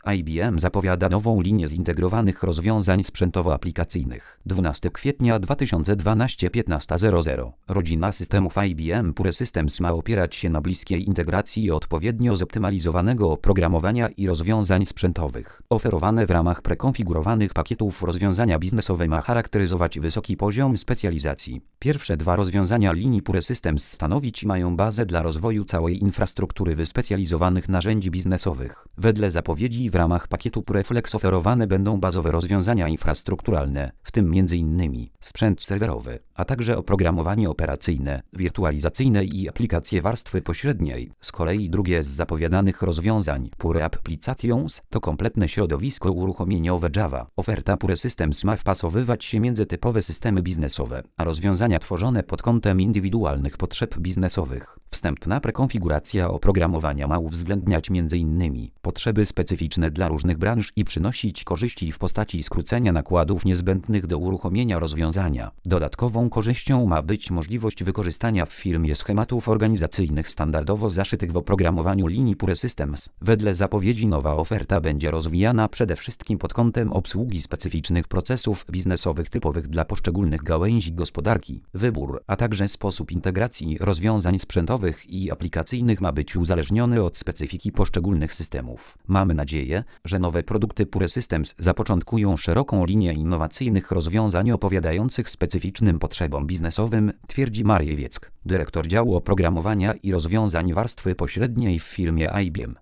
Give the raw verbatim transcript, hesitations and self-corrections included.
I B M zapowiada nową linię zintegrowanych rozwiązań sprzętowo-aplikacyjnych. dwunastego kwietnia dwa tysiące dwunastego piętnasta zero zero. Rodzina systemów I B M Pure Systems ma opierać się na bliskiej integracji i odpowiednio zoptymalizowanego oprogramowania i rozwiązań sprzętowych. Oferowane w ramach prekonfigurowanych pakietów rozwiązania biznesowe ma charakteryzować wysoki poziom specjalizacji. Pierwsze dwa rozwiązania linii Pure Systems stanowić mają bazę dla rozwoju całej infrastruktury wyspecjalizowanych narzędzi biznesowych. Wedle zapowiedzi w ramach pakietu Pure Flex oferowane będą bazowe rozwiązania infrastrukturalne, w tym między innymi sprzęt serwerowy, a także oprogramowanie operacyjne, wirtualizacyjne i aplikacje warstwy pośredniej. Z kolei drugie z zapowiadanych rozwiązań, Pure Applications, to kompletne środowisko uruchomieniowe Java. Oferta Pure Systems ma wpasowywać się między typowe systemy biznesowe, a rozwiązania tworzone pod kątem indywidualnych potrzeb biznesowych. Wstępna prekonfiguracja oprogramowania ma uwzględniać między innymi potrzeby specyficzne dla różnych branż i przynosić korzyści w postaci skrócenia nakładów niezbędnych do uruchomienia rozwiązania. Dodatkową korzyścią ma być możliwość wykorzystania w firmie schematów organizacyjnych standardowo zaszytych w oprogramowaniu linii Pure Systems. Wedle zapowiedzi nowa oferta będzie rozwijana przede wszystkim pod kątem obsługi specyficznych procesów biznesowych typowych dla poszczególnych gałęzi gospodarki. Wybór, a także sposób integracji rozwiązań sprzętowych i aplikacyjnych ma być uzależniony od specyfiki poszczególnych systemów. Mamy nadzieję, że nowe produkty Pure Systems zapoczątkują szeroką linię innowacyjnych rozwiązań odpowiadających specyficznym potrzebom biznesowym, twierdzi Marek Wieck, dyrektor działu oprogramowania i rozwiązań warstwy pośredniej w firmie I B M.